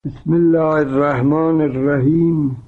بسم الله الرحمن الرحیم.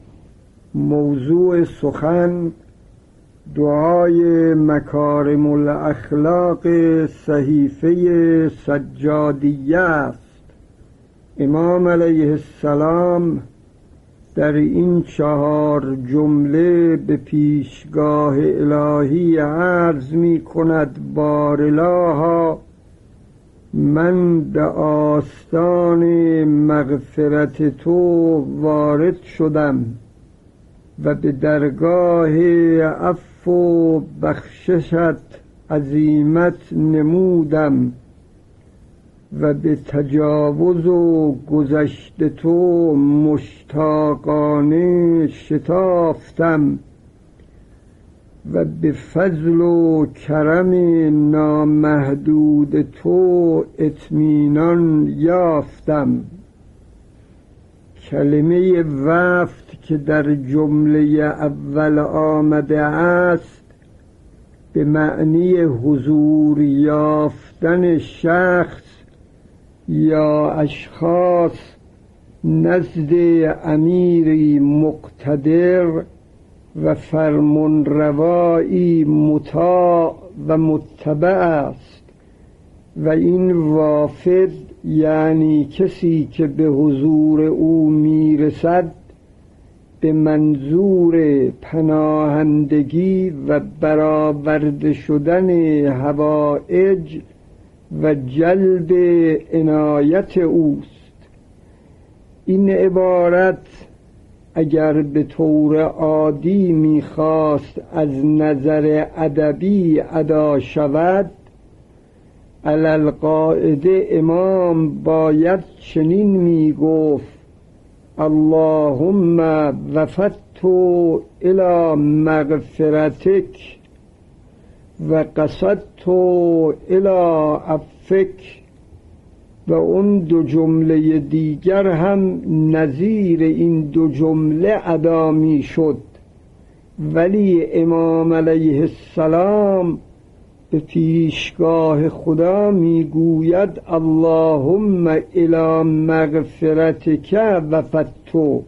موضوع سخن دعای مکارم الاخلاق صحیفه سجادیه است. امام علیه السلام در این 4 جمله به پیشگاه الهی عرض می کند: بارالها، من به آستان مغفرت تو وارد شدم و به درگاه عفو و بخششت عزیمت نمودم و به تجاوز و گذشت تو مشتاقانه شتافتم و به فضل و کرم نامحدود تو اطمینان یافتم. کلمه وفد که در جمله اول آمده است به معنی حضور یافتن شخص یا اشخاص نزد امیری مقتدر و فرمانروایی مطاع و متبع است و این وافد یعنی کسی که به حضور او میرسد به منظور پناهندگی و برآورده شدن حوائج و جلب عنایت اوست. این عبارت اگر به طور عادی میخواست از نظر ادبی ادا شود، علی القاعده امام باید چنین میگفت: اللهم وفدت الی مغفرتک و قصدت الی عفوک. و اون 2 جمله دیگر هم نظیر این 2 جمله ادا می شد، ولی امام علیه السلام به پیشگاه خدا می گوید اللهم الی مغفرتک وفدت.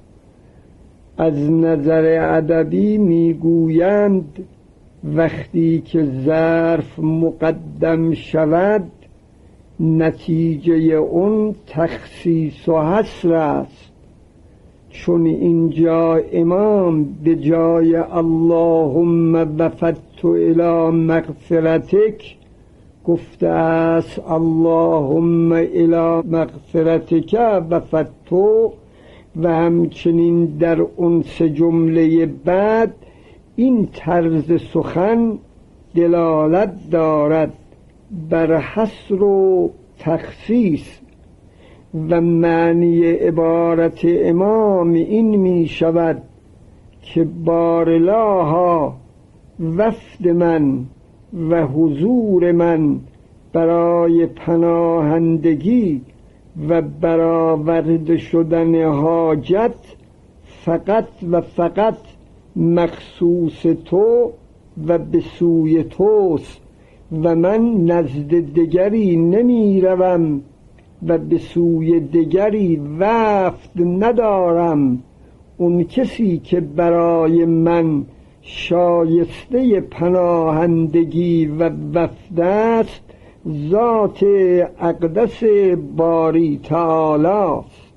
از نظر ادبی می گویند وقتی که ظرف مقدم شود نتیجه اون تخصیص و حصر است، چون اینجا امام به جای اللهم وفدت الی مغفرتک گفته است اللهم الی مغفرتک وفدت، و همچنین در اون 3 جمله بعد این طرز سخن دلالت دارد بر حصر و تخصیص و معنی عبارت امام این می شود که بارالها، وفد من و حضور من برای پناهندگی و برآورده شدن حاجت فقط و فقط مخصوص تو و به سوی توست و من نزد دگری نمی روم و به سوی دگری وفد ندارم. اون کسی که برای من شایسته پناهندگی و وفد است ذات اقدس باری تعالی است.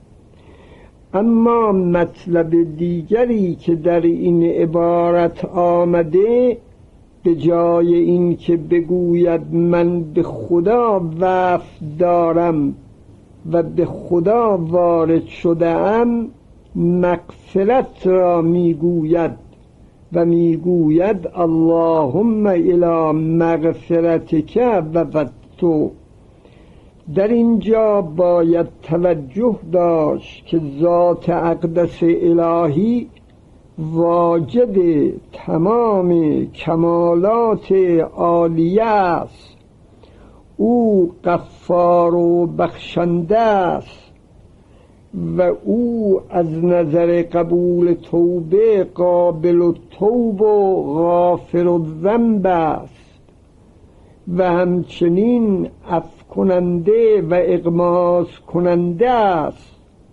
اما مطلب دیگری که در این عبارت آمده، به جای این که بگوید من به خدا وفد دارم و به خدا وارد شده ام، مغفرت را میگوید و میگوید اللهم الی مغفرتک وفدت. در اینجا باید توجه داشت که ذات اقدس الهی واجد تمام کمالات عالیه است. او غفار و بخشنده است و او از نظر قبول توبه قابل التوب و غافر الذنب است و همچنین افکننده و اغماس کننده است.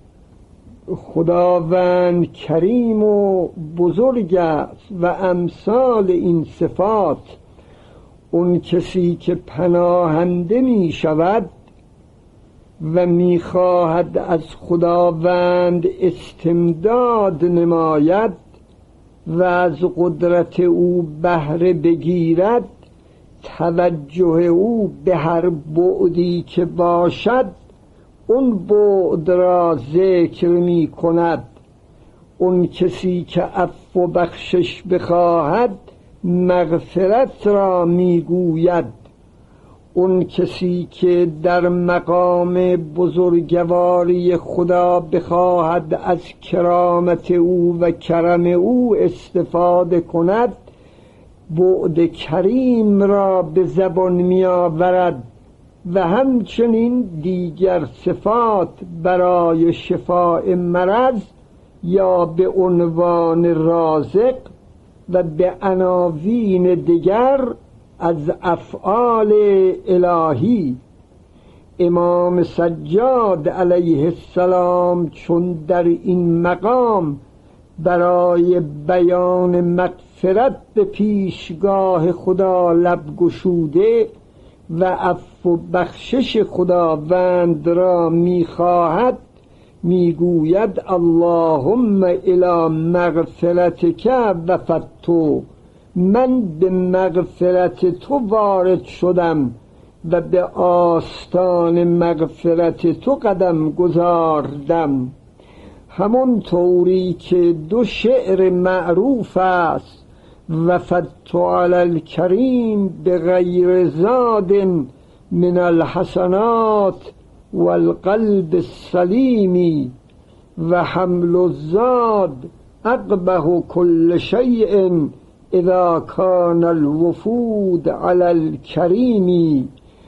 خداوند کریم و بزرگ است و امثال این صفات. اون کسی که پناهنده می شود و می خواهد از خداوند استمداد نماید و از قدرت او بهره بگیرد، توجه او به هر بعدی که باشد اون بعد را ذکر می کند. اون کسی که عفو و بخشش بخواهد مغفرت را می گوید. اون کسی که در مقام بزرگواری خدا بخواهد از کرامت او و کرم او استفاده کند، بعد کریم را به زبان می آورد و همچنین دیگر صفات برای شفاء مرض یا به عنوان رازق و به عناوین دیگر از افعال الهی. امام سجاد علیه السلام چون در این مقام برای بیان مغفرت به پیشگاه خدا لب گشوده و عفو و بخشش خداوند را می‌خواهد، میگوید اللهم الی مغفرتک وفدت، من به مغفرت تو وارد شدم و به آستان مغفرت تو قدم گذاردم. همون طوری که دو شعر معروف است: وفدت علی الکریم بغیر زاد من الحسنات والقلب السلیم و حمل الزاد اقبح كل شیء اذا کان الوفود علی الکریم.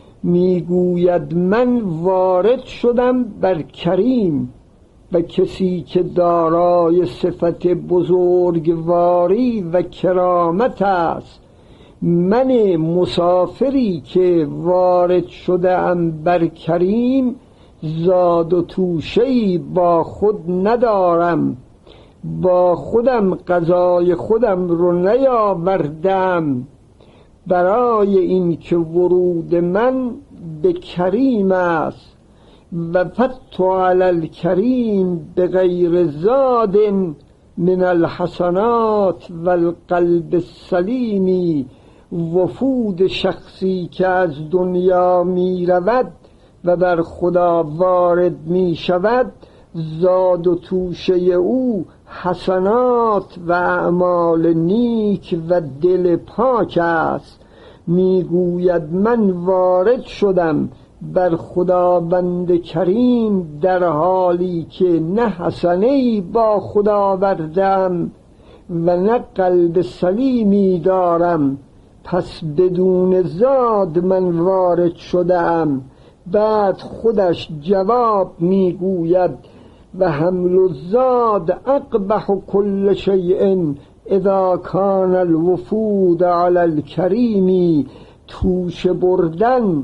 میگوید من وارد شدم بر کریم، و کسی که دارای صفت بزرگواری و کرامت است. من مسافری که وارد شده ام بر کریم، زاد و توشه‌ای با خود ندارم، با خودم غذای خودم رو نیاوردم، برای این که ورود من به کریم است. وفدت علی الکریم بغیر زاد من الحسنات والقلب السلیم. وفود شخصی که از دنیا می رود و بر خدا وارد می شود، زاد و توشه او حسنات و اعمال نیک و دل پاک است. میگوید من وارد شدم بر خداوند کریم در حالی که نه حسنه‌ای با خدا آوردم و نه قلب سلیمی دارم، پس بدون زاد من وارد شدم. بعد خودش جواب میگوید و حمل الزاد اقبح كل شیء اذا کان الوفود علی الکریم. توش بردن،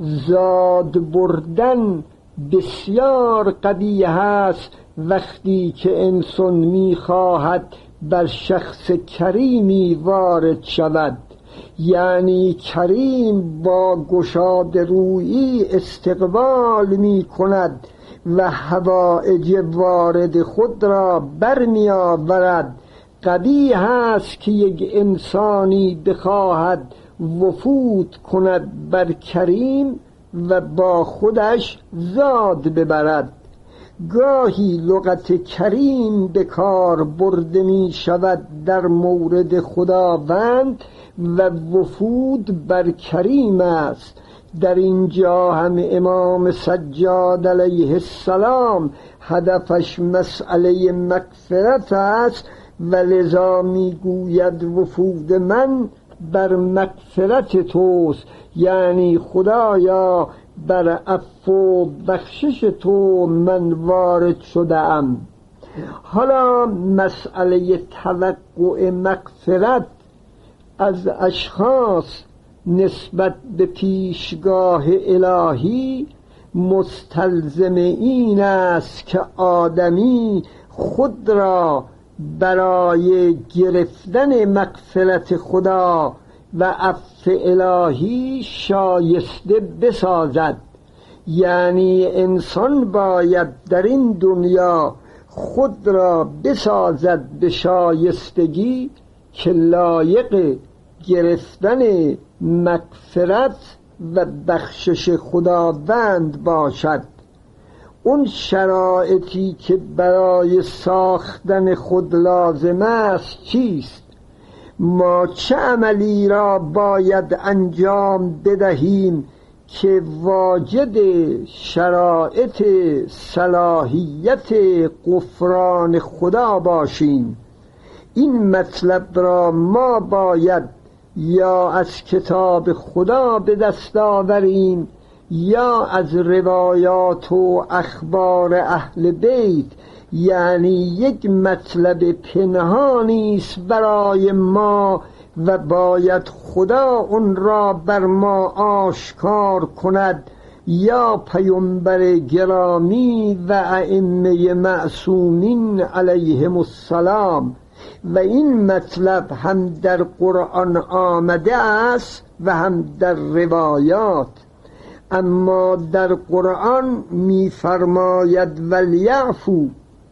زاد بردن بسیار قبیح است وقتی که انسان میخواهد بر شخص کریمی وارد شود. یعنی کریم با گشاد رویی استقبال می کند و حوائج وارد خود را برمی آورد. قبیح است که یک انسانی بخواهد وفود کند بر کریم و با خودش زاد ببرد. گاهی لغت کریم به کار برده می شود در مورد خداوند و وفود بر کریم است. در اینجا هم امام سجاد علیه السلام هدفش مسئله مغفرت است و لذا میگوید وفود من بر مغفرت توست، یعنی خدایا بر عفو و بخشش تو من وارد شده‌ام. حالا مسئله توقع مغفرت از اشخاص نسبت به پیشگاه الهی مستلزم این است که آدمی خود را برای گرفتن مغفرت خدا و عفو الهی شایسته بسازد. یعنی انسان باید در این دنیا خود را بسازد به شایستگی که لایق گرفتن مغفرت و بخشش خداوند باشد. اون شرایطی که برای ساختن خود لازم است چیست؟ ما چه عملی را باید انجام بدهیم که واجد شرایط صلاحیت غفران خدا باشیم؟ این مطلب را ما باید یا از کتاب خدا به دست آوریم یا از روایات و اخبار اهل بیت. یعنی یک مطلب پنهانی است برای ما و باید خدا اون را بر ما آشکار کند یا پیامبر گرامی و ائمه معصومین علیهم السلام. و این مطلب هم در قرآن آمده است و هم در روایات. اما در قرآن می فرماید ولیعفو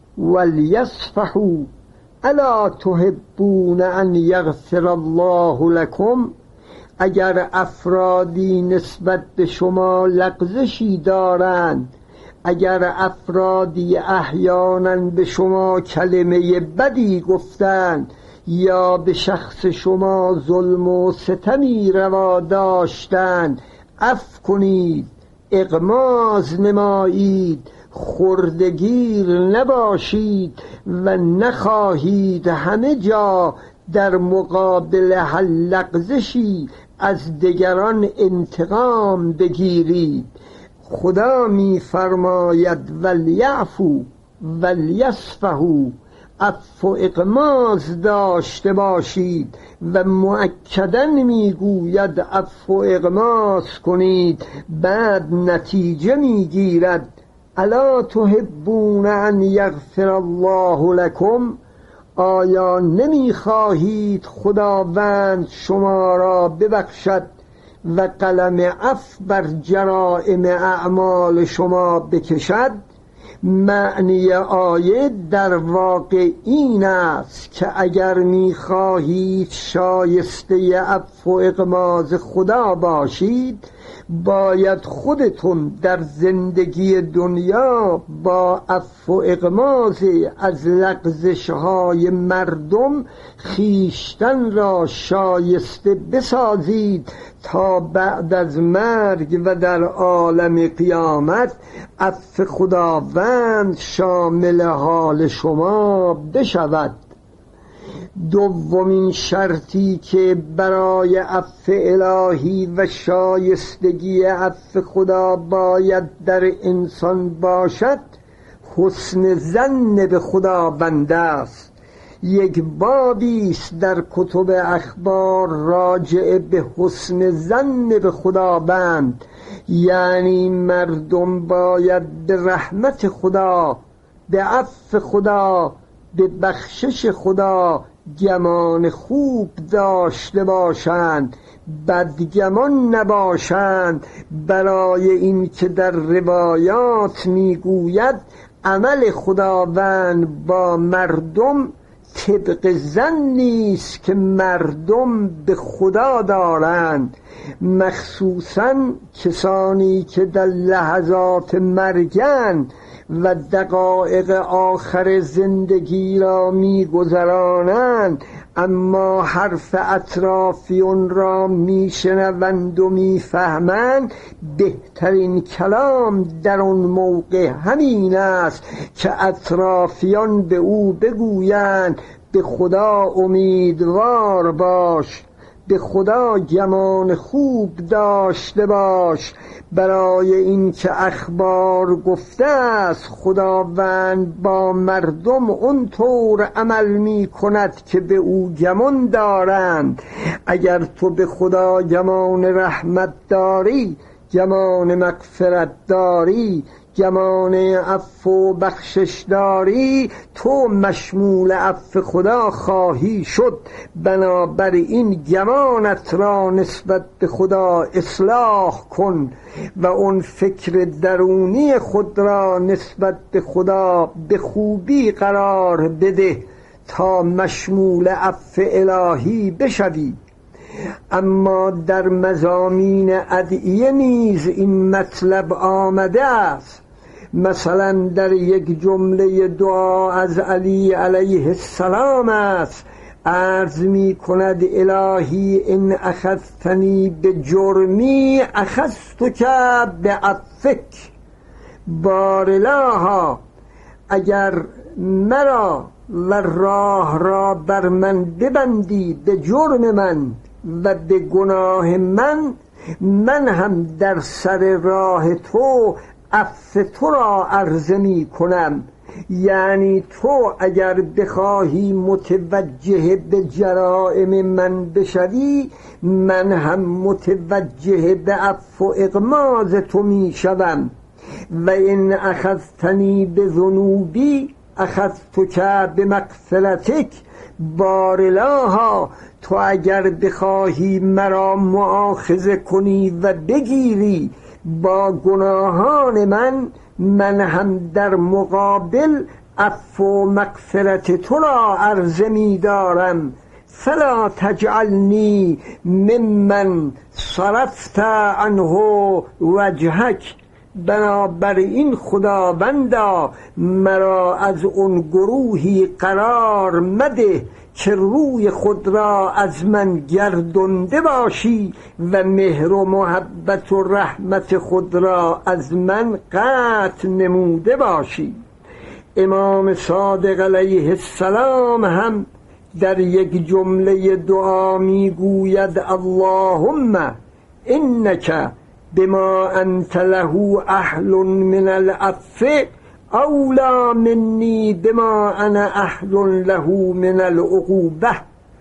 ولیصفحوا الا تحبون ان یغفر الله لكم. اگر افرادی نسبت به شما لغزشی دارند، اگر افرادی احیانا به شما کلمه بدی گفتند یا به شخص شما ظلم و ستمی روا داشتند، عفو کنید، اغماض نمایید، خردگیر نباشید و نخواهید همه جا در مقابل هر لغزشی از دیگران انتقام بگیرید. خدا می فرماید ولیعفو ولیصفحوا، عفو و اغماض داشته باشید و مؤکداً میگوید عفو و اغماض کنید، بعد نتیجه میگیرد الا تحبون ان یغفر الله لكم. آیا نمیخواهید خداوند شما را ببخشد و قلم عفو بر جرائم اعمال شما بکشد؟ معنی آیه در واقع این است که اگر میخواهید شایسته عفو و اغماض خدا باشید، باید خودتون در زندگی دنیا با عفو و اغماض از لغزش‌های مردم خیشتن را شایسته بسازید تا بعد از مرگ و در عالم قیامت عفو خداوند شامل حال شما بشود. دومین شرطی که برای عفو الهی و شایستگی عفو خدا باید در انسان باشد حسن ظن به خداوند است. یک بابی است در کتب اخبار راجع به حسن ظن به خداوند. یعنی مردم باید به رحمت خدا، به عفو خدا، به بخشش خدا گمان خوب داشته باشند، بدگمان نباشند، برای این که در روایات میگوید عمل خداوند با مردم طبق ظنی است که مردم به خدا دارند، مخصوصاً کسانی که در لحظات مرگند و دقایق آخر زندگی را می‌گذرانند، اما حرف اطرافیون را میشنوند و میفهمند. بهترین کلام در اون موقع همین است که اطرافیان به او بگویند به خدا امیدوار باش، به خدا گمان خوب داشته باش، برای این که اخبار گفته است خداوند با مردم اونطور عمل می کند که به او گمان دارند. اگر تو به خدا گمان رحمت داری، گمان مغفرت داری، گمان عفو و بخشش داری، تو مشمول عفو خدا خواهی شد. بنابراین گمانت را نسبت به خدا اصلاح کن و اون فکر درونی خود را نسبت به خدا به خوبی قرار بده تا مشمول عفو الهی بشوی. اما در مضامین ادعیه نیز این مطلب آمده است. مثلا در یک جمله دعا از علی علیه السلام است، عرض می کند الهی ان اخذتنی به جرمی اخذتک به عفوک. بارالها اگر مرا و راه را بر من ببندی به جرم من و به گناه من هم در سر راه تو عفو تو را عرضه می کنم. یعنی تو اگر بخواهی متوجه به جرائم من بشوی، من هم متوجه به عفو و اغماض تو می شوم. و این اخذتنی به ذنوبی اخذتک به مغفرتک. بارالها تو اگر بخواهی مرا مؤاخذه کنی و بگیری با گناهان من هم در مقابل عفو و مغفرت تو را عرضه می دارم. فلا تجعلنی ممن صرفت عنه وجهک. بنابراین خداوندا مرا از اون گروهی قرار مده که روی خود را از من گردنده باشی و مهر و محبت و رحمت خود را از من قطع نموده باشی. امام صادق علیه السلام هم در یک جمله دعا میگوید اللهم انک بما انت له اهل من العفو اولا منی بما انا اهل له من العقوبه.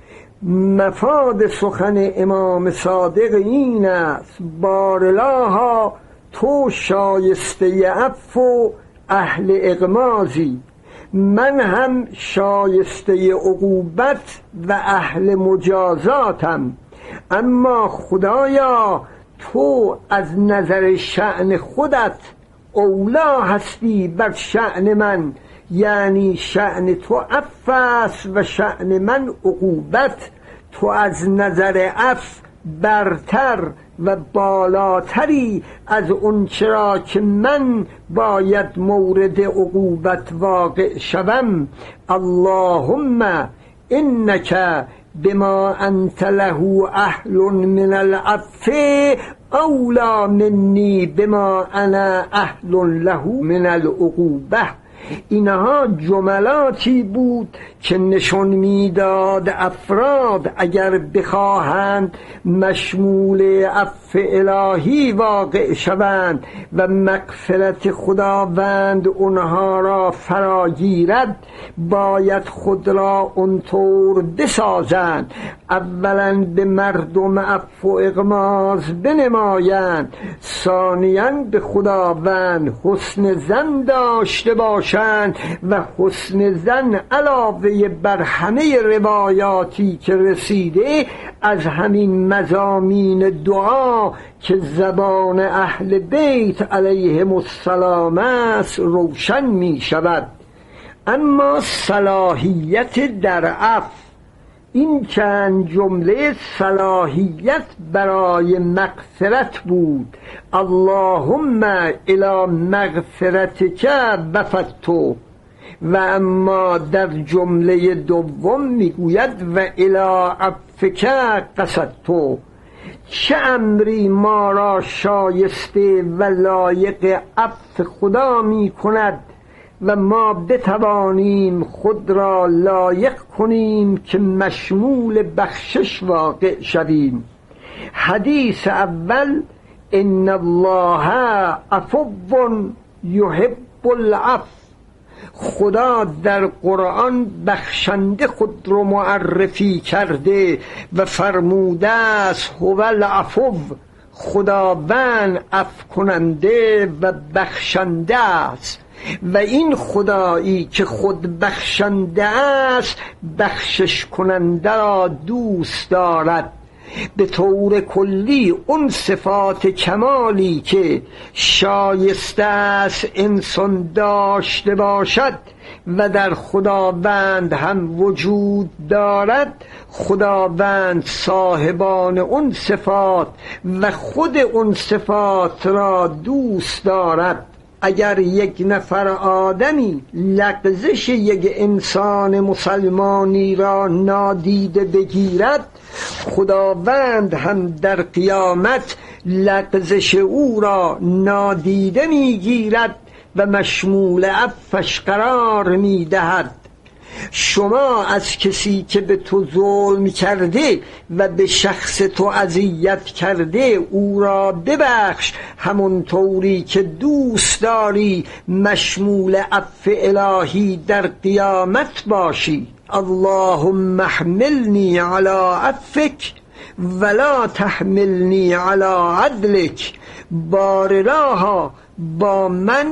مفاد سخن امام صادق این است بارالها تو شایسته عفو اهل اغماضی، من هم شایسته عقوبت و اهل مجازاتم. اما خدایا تو از نظر شأن خودت اولا هستی بر شأن من، یعنی شأن تو عفو است و شأن من عقوبت. تو از نظر عفو برتر و بالاتری از اون چرا که من باید مورد عقوبت واقع شوم. اللهم انک بما انت له اهل من العفو اولا منی بما انا اهل له من العقوبه. اینها جملاتی بود که نشون میداد افراد اگر بخواهند مشمول عفو الهی واقع شوند و مغفرت خداوند اونها را فراگیرد، باید خود را اونطور بسازند. اولا به مردم عفو و اغماض بنمایند، ثانیاً به خداوند حسن ظن داشته باشند و حسن ظن علاوه بر همه روایاتی که رسیده از همین مضامین دعا که زبان اهل بیت علیهم السلام است روشن می شود. اما صلاحیت در عفو، این چند جمله صلاحیت برای مغفرت بود. اللهم الی مغفرتک وفدت. و اما در جمله دوم میگوید و الی عفوک قصدت. چه امری ما را شایسته و لایق عفو خدا می کند و ما بتوانیم خود را لایق کنیم که مشمول بخشش واقع شویم. حدیث اول ان الله عفو یحب العفو، خدا در قرآن بخشنده خود رو معرفی کرده و فرموده است هو العفو، خداوند عفو کننده و بخشنده است. و این خدایی که خود بخشنده است بخشش کننده را دوست دارد. به طور کلی اون صفات کمالی که شایسته است انسان داشته باشد و در خداوند هم وجود دارد، خداوند صاحبان اون صفات و خود اون صفات را دوست دارد. اگر یک نفر آدمی لغزش یک انسان مسلمانی را نادیده بگیرد، خداوند هم در قیامت لغزش او را نادیده میگیرد و مشمول عفوش قرار میدهد. شما از کسی که به تو ظلم کرده و به شخص تو اذیت کرده او را ببخش، همونطوری که دوست داری مشمول عفو الهی در قیامت باشی. اللهم احملنی علی عفوک ولا تحملنی علی عدلک. بارلاها با من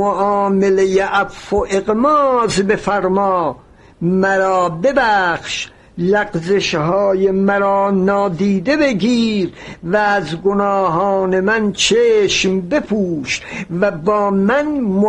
معامله عفو و اغماض بفرما، مرا ببخش، لغزش‌های مرا نادیده بگیر و از گناهان من چشم بپوش و با من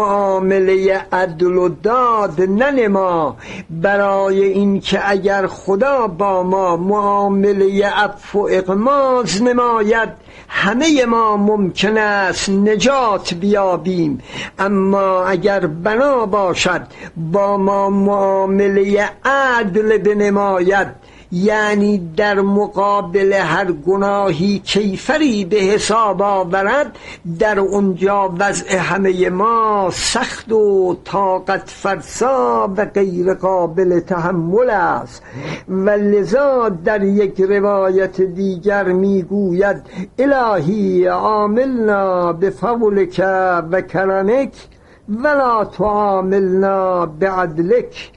معامله عدل و داد ننما، برای این که اگر خدا با ما معامله عفو و اغماض نماید همه ما ممکن است نجات بیابیم، اما اگر بنا باشد با ما معامله عدل بنماید، یعنی در مقابل هر گناهی کیفری به حساب آورد، در اونجا وضع همه ما سخت و طاقت فرسا و غیر قابل تحمل است. و لذا در یک روایت دیگر میگوید الهی عاملنا بفضلک و کرمک ولا تعاملنا بعدلک.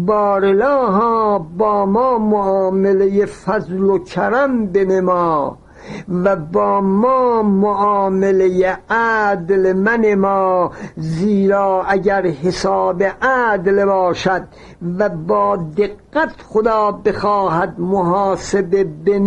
بارلاها با ما معامله فضل و کرم بنما و با ما معامله عدل منما، زیرا اگر حساب عدل باشد و با دقت خدا بخواهد محاسبه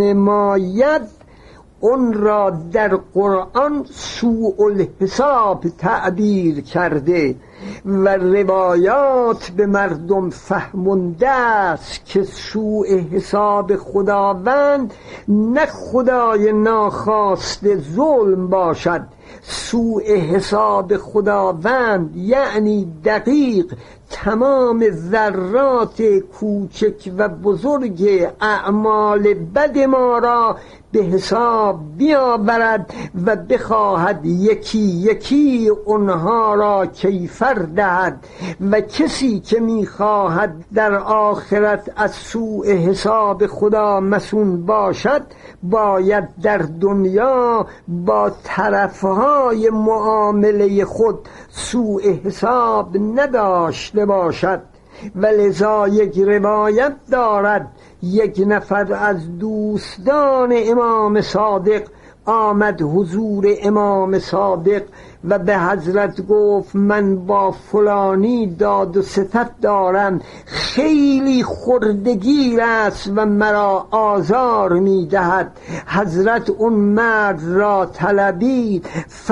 بنماید، اون را در قرآن سوء الحساب تعبیر کرده و روایات به مردم فهمونده است که سوء حساب خداوند نه خدای ناخواسته ظلم باشد. سوء حساب خداوند یعنی دقیق تمام ذرات کوچک و بزرگ اعمال بد ما را به حساب بیاورد و بخواهد یکی یکی اونها را کیفر دهد. و کسی که میخواهد در آخرت از سوء حساب خدا مسون باشد، باید در دنیا با طرفهای معامله خود سوء حساب نداشته باشد. و لذا یک روایت دارد یک نفر از دوستان امام صادق آمد حضور امام صادق و به حضرت گفت من با فلانی داد و ستد دارم، خیلی خردگیر است و مرا آزار میدهد. حضرت اون مرد را طلبید،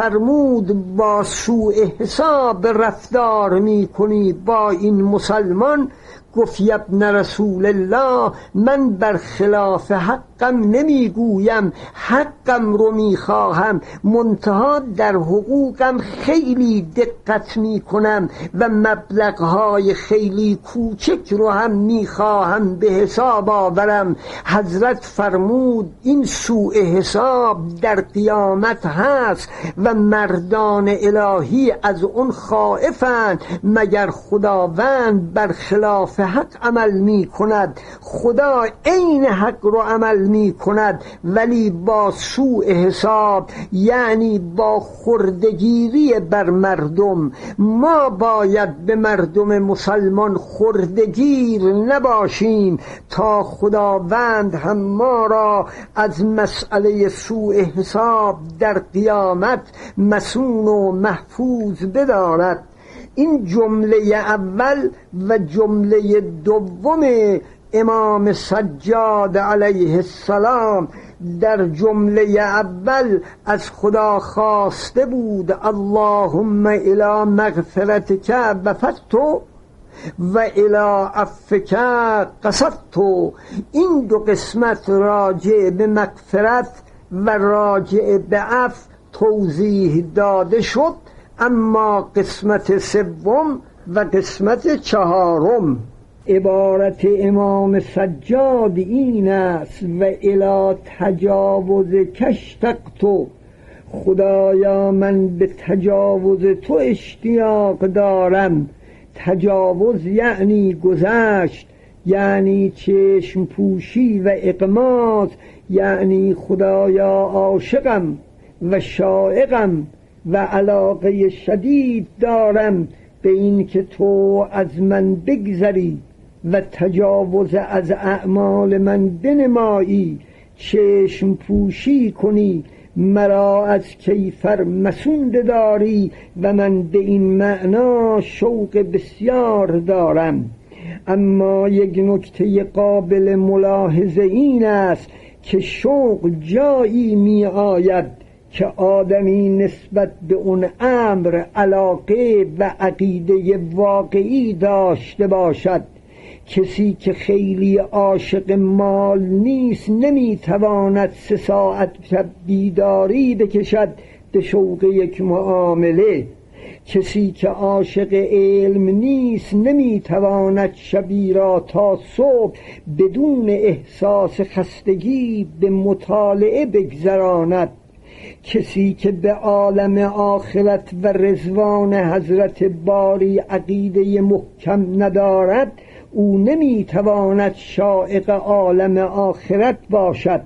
فرمود با سوء حساب رفتار میکنی با این مسلمان؟ گفت ابن رسول الله من بر خلاف حقم نمیگویم، حقم رو میخواهم، منتها در حقوقم خیلی دقت میکنم و مبلغهای خیلی کوچک رو هم میخواهم به حساب آورم. حضرت فرمود این سوء حساب در قیامت هست و مردان الهی از اون خائفند، مگر خداوند بر خلاف حق عمل می کند. خدا عین حق رو عمل می کند ولی با سوء حساب، یعنی با خردگیری بر مردم. ما باید به مردم مسلمان خردگیر نباشیم تا خداوند هم ما را از مسئله سوء حساب در قیامت مسون و محفوظ بدارد. این جمله اول و جمله دوم امام سجاد علیه السلام. در جمله اول از خدا خواسته بود اللهم الی مغفرتک وفدت و الی عفوک قصدت. این دو قسمت راجع به مغفرت و راجع به عفو توضیح داده شد، اما قسمت سوم و قسمت چهارم عبارت امام سجاد این است و الی تجاوز کشتقت. خدایا من به تجاوز تو اشتیاق دارم. تجاوز یعنی گذشت، یعنی چشم پوشی و اغماض، یعنی خدایا عاشقم و شائقم و علاقه شدید دارم به این که تو از من بگذری و تجاوز از اعمال من بنمایی، چشم پوشی کنی، مرا از کیفر مسونده داری و من به این معنا شوق بسیار دارم. اما یک نکته قابل ملاحظه این است که شوق جایی می آید که آدمی نسبت به اون امر علاقه و عقیده واقعی داشته باشد. کسی که خیلی عاشق مال نیست نمیتواند 3 ساعت بیداری بکشد به شوق یک معامله. کسی که عاشق علم نیست نمیتواند شبی را تا صبح بدون احساس خستگی به مطالعه بگذراند. کسی که به عالم آخرت و رضوان حضرت باری عقیده محکم ندارد او نمیتواند شائق عالم آخرت باشد.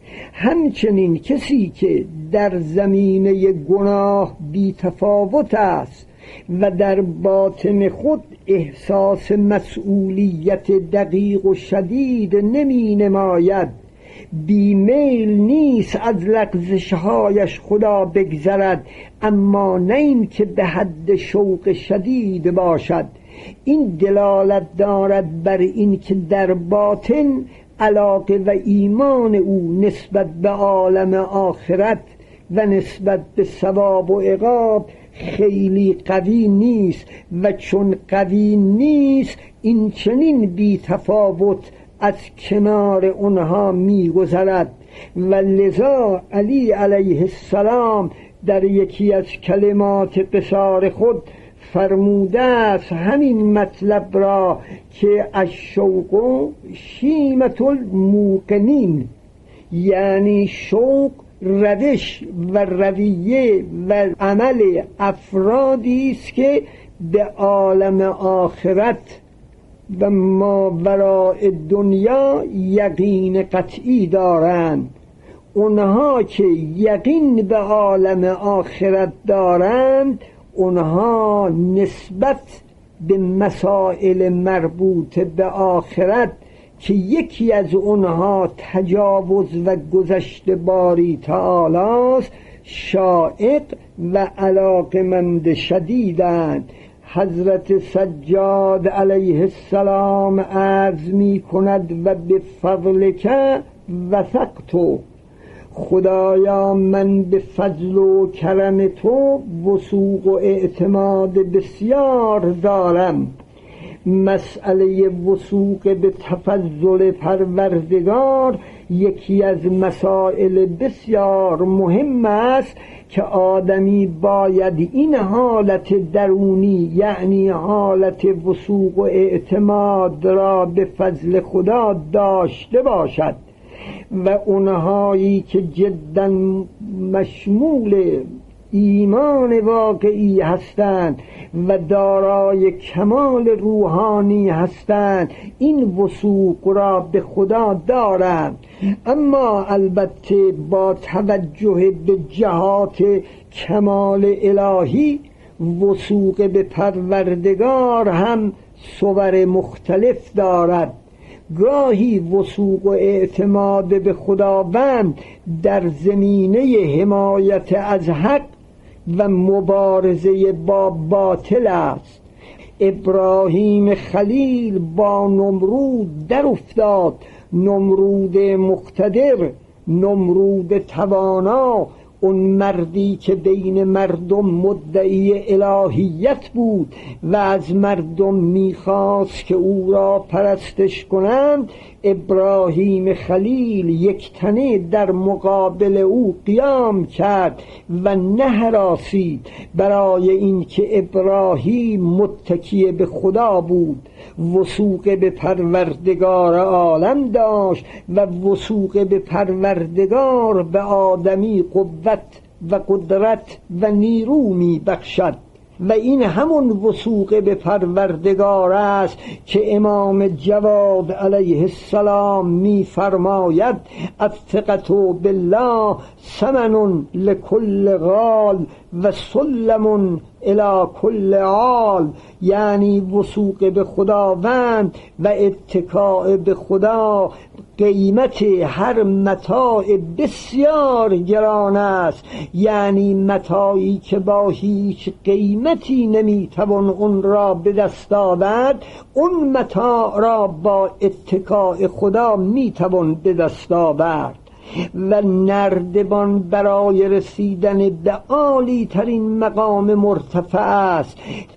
همچنین کسی که در زمینه گناه بی تفاوت است و در باطن خود احساس مسئولیت دقیق و شدید نمی نماید، بیمیل نیست از لغزش‌هایش خدا بگذرد، اما نه این که به حد شوق شدید باشد. این دلالت دارد بر این که در باطن علاقه و ایمان او نسبت به عالم آخرت و نسبت به ثواب و عقاب خیلی قوی نیست و چون قوی نیست این چنین بی تفاوت از کنار اونها می‌گذرد. و لذا علی علیه السلام در یکی از کلمات قصار خود فرموده است همین مطلب را که الشوق شیمة الموقنین، یعنی شوق روش و رویه و عمل افرادی است که به عالم آخرت و ماوراء دنیا یقین قطعی دارند. اونها که یقین به عالم آخرت دارند اونها نسبت به مسائل مربوط به آخرت که یکی از اونها تجاوز و گذشت باری تعالی است شائق و علاقمند شدیدند. حضرت سجاد علیه السلام عرض می کند و به فضلک وثقت. خدایا من به فضل و کرم تو وثوق و اعتماد بسیار دارم مسئله وثوق به تفضل پروردگار یکی از مسائل بسیار مهم است که آدمی باید این حالت درونی، یعنی حالت وثوق و اعتماد را به فضل خدا داشته باشد و اونهایی که جدا مشمول ایمان واقعی هستند و دارای کمال روحانی هستند این وثوق را به خدا دارند. اما البته با توجه به جهات کمال الهی وثوق به پروردگار هم صور مختلف دارد. گاهی وثوق و اعتماد به خداوند در زمینه حمایت از حق و مبارزه با باطل است. ابراهیم خلیل با نمرود در افتاد، نمرود مقتدر، نمرود توانا، اون مردی که بین مردم مدعی الهیت بود و از مردم میخواست که او را پرستش کنند. ابراهیم خلیل یک تنه در مقابل او قیام کرد و نه هراسید، برای اینکه ابراهیم متکی به خدا بود، وثوق به پروردگار عالم داشت و وثوق به پروردگار به آدمی قوت و قدرت و نیرو می بخشد. و این همون وثوق به پروردگار است که امام جواد علیه السلام می فرماید الثقة بالله ثمن لكل غال و سلم الى کل عال، یعنی وثوق به خداوند و اتکاء به خدا قیمت هر متاع بسیار گران است، یعنی متاعی که با هیچ قیمتی نمیتوان اون را به دست آورد، اون متاع را با اتکاء خدا میتوان به دست آورد. و نردبان برای رسیدن به عالی ترین مقام مرتفع است.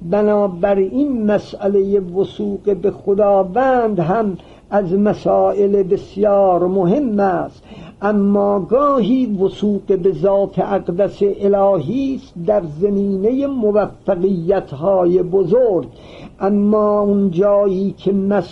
بنابراین مسئله وثوق به خداوند هم از مسائل بسیار مهم است. اما گاهی وثوق به ذات اقدس الهی است در زمینه موفقیت‌های بزرگ. اما اون جایی که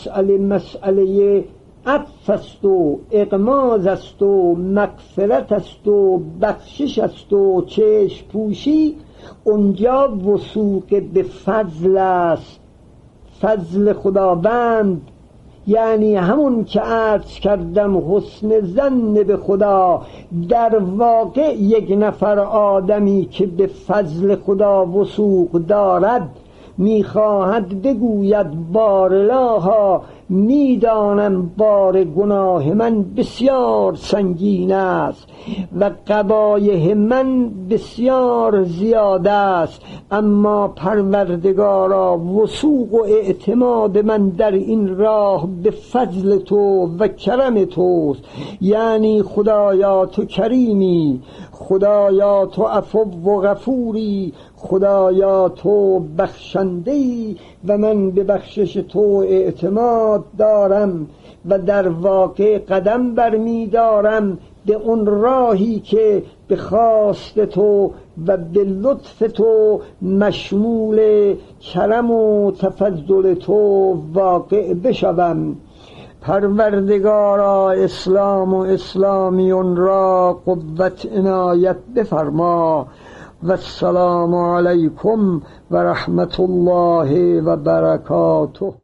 مسئله عطف است و اغماز است و مغفرت است و بخشش است و چشم پوشی، اونجا وثوق به فضل است، فضل خداوند، یعنی همون که عرض کردم حسن ظن به خدا. در واقع یک نفر آدمی که به فضل خدا وثوق دارد میخواهد بگوید بارالها میدانم بار گناه من بسیار سنگین است و قبایح من بسیار زیاده است، اما پروردگارا وثوق و اعتماد من در این راه به فضل تو و کرم توست. یعنی خدایا تو کریمی، خدایا تو عفو و غفوری، خدایا تو بخشنده‌ای و من به بخشش تو اعتماد دارم و در واقع قدم برمی دارم به اون راهی که به خواست تو و به لطف تو مشمول کرم و تفضل تو واقع بشوم. پروردگارا اسلام و اسلامیون را قوت عنایت بفرما. و السلام علیکم و رحمت الله و برکاته.